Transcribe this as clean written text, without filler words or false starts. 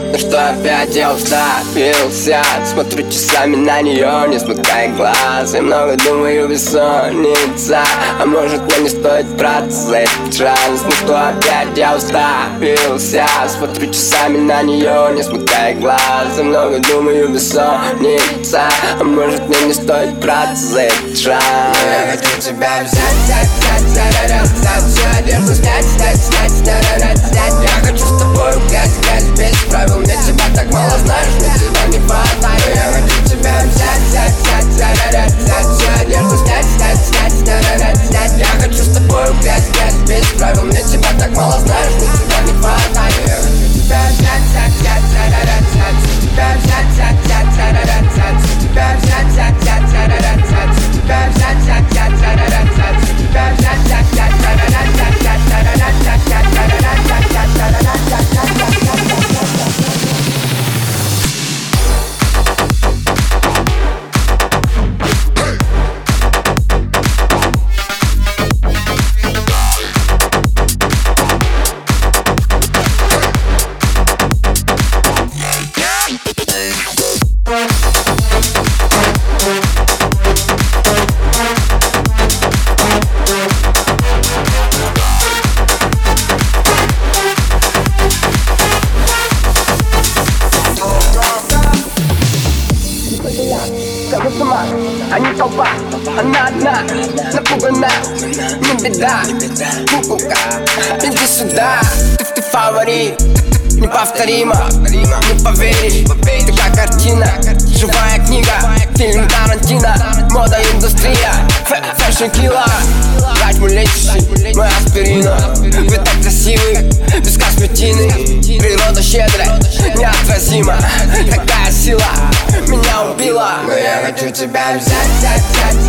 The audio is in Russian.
Ну что опять я уставился, смотрю часами на нее, не смыкая глаз. И много думаю, бессонница. А может мне не стоит браться за этот шанс. Ну что опять я уставился, смотрю часами на нее, не смыкая глаз. И много думаю, бессонница. А может мне не стоит браться за этот шанс. Я хочу тебя взять, всю одежду снять. Я хочу с тобой гулять, без правил. Мне тебя так мало знаешь, мне тебя не хватает. Я хочу тебя взять, всю одежду снять. Я хочу с тобой гулять, без правил. Мне тебя так мало знаешь, мне тебя не хватает. Я хочу тебя взять, а не толпа, она одна, напугана, не беда, куколка, иди сюда. Ты фаворит, неповторима, не поверишь. Ты как картина, живая книга, фильм Тарантино, мода, индустрия, фэшн-килла. Врач мой лечащий, мой аспирина. Вы так красивы, без косметины. Природа щедрая, неотразима. Такая сила меня убила. Но я хочу тебя взять.